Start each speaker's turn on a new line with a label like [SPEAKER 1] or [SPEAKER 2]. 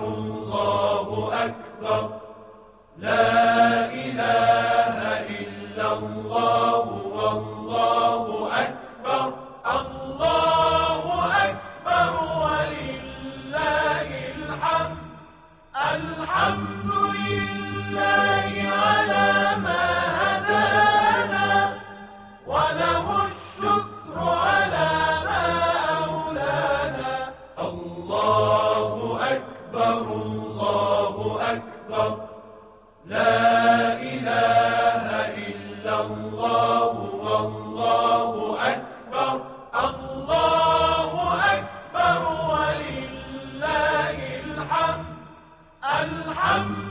[SPEAKER 1] الله أكبر لا إله إلا الله والله أكبر الله أكبر ولله الحمد الحمد لله على ما هدانا وله الشكر على ما أولانا الله أكبر لا إله إلا الله والله أكبر الله أكبر ولله الحمد